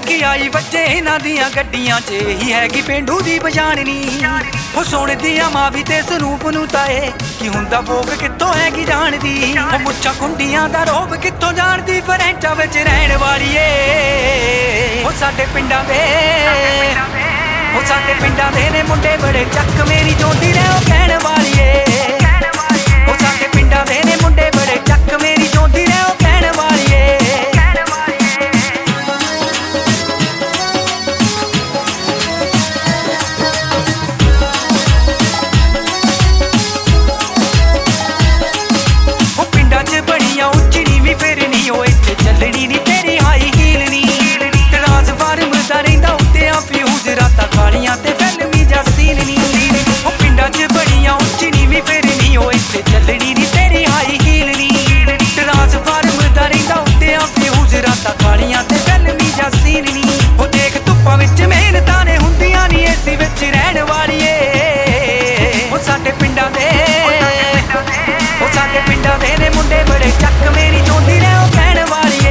कि आई बच्चे इन्हां दियां गड्डियां च ही हैगी पेंडू दी पछाणनी हो सुणदियां मां भी ते सनूप नूं ताए कि हुंदा भोग कित्थों हैगी जाणदी हो मुच्छां कुंडियां दा रोब कित्थों जाणदी फरैंचा विच रहण वालीए हो साडे पिंडां दे हो साडे पिंडां दे ने मुंडे बड़े चक मेरी जोंदी रहे ओ कहण वालीए हो साडे पिंडां दे ने मुंडे बड़े चक मेरी जोंदी रहे ओ कहण वालीए चलनी नी तेरी हाई हील नी राज फार्म दा रहिंदा उत्ते फ्यूज रातां कालियां ते फिल्मी जा सीन नी ओ पिंडां च बड़ियां उच्च नीवीं फिरनी ओ इत्थे चलनी नी तेरी हाई हील नी राज फार्म दा रहिंदा उत्ते फ्यूज रातां कालियां ते फिल्मी जा सीन नी ओ देख धुप्पां विच मेहनतां ने हुंदियां नी एसी विच रहण वालीए ओ साडे पिंडां दे ओ साडे पिंडां दे ने मुंडे बड़े चक मेरी जोंदी रहे ओ कहण वालीए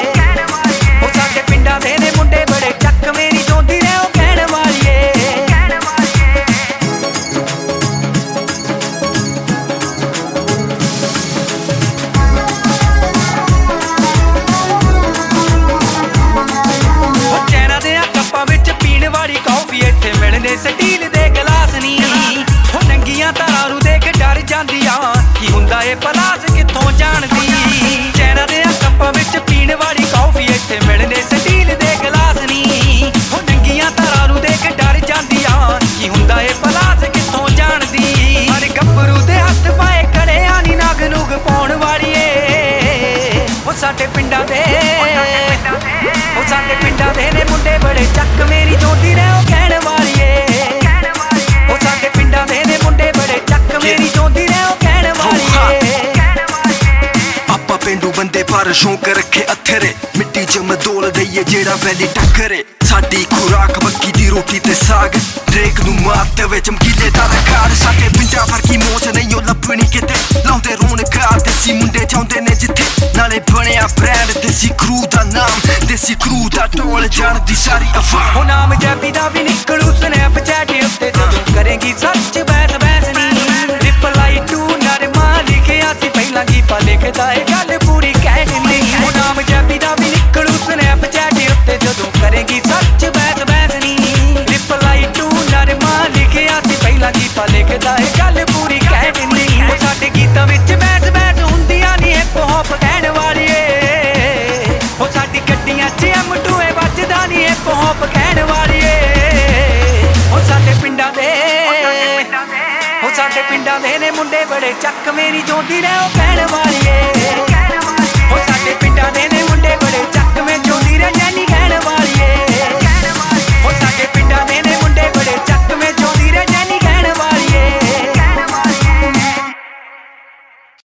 स्टील दे गलास नी हो नंगियां तारू देख डर जांदियां कि हुंदा ए पलास कित्थों जाणदी चैना दे कप्पां विच पीण वाली कॉफी इत्थे मिलने स्टील दे गलास नी हो नंगियां तारू देख डर जांदियां कि हुंदा ए पलास कित्थों जाणदी हर गब्बरू दे हत्थ पाए कड़ियां नी नग नुग पाउण वालीए हो साडे पिंडां दे हो साडे पिंडां दे ने मुंडे बड़े चक मेरी जोंदी रहे ओ कहण वालीए बंदे पर शौक रखे अथरे मिट्टी च मदोल दईए जेड़ा वैली टक्करे साडी खुराक मक्की दी रोटी ते साग रेक नूं मारते वे चमकीले दा कार साडे पिंडां फरकी मौज नहीं ओ लभणी किते लाउंदे रौनक देसी मुंडे चाहुंदे ने जिथे नाले बणिया ब्रांड देसी क्रू दा नाम देसी क्रू दा टोल जाणदी सारी अवाम हो नाम जैबी दा भी निकलू स्नैपचैट उत्ते जदों करेगी सच बैस बैस नी रिप्लाई टू नरमा लिखिया सी पहला गीता लिखदा ए गल पूरी कहनी हो नाम जैबी दा भी निकलू स्नैपचैट उत्ते जदों करेगी सच बैस बैस नी रिप्लाई टू नरमा लिखिया सी पहला गीता लिखदा ए गल पूरी कहनी हो साडे गीतां विच बैस बैस हुंदियां नी हिप हॉप कहण वालीए हो साडी गड्डियां च M2 वजदा नी हिप हॉप कहण वालीए हो साडे पिंडां दे हो साडे पिंडां दे ने मुंडे बड़े चक मेरी जोंदी रहे ओ कहण वालीए।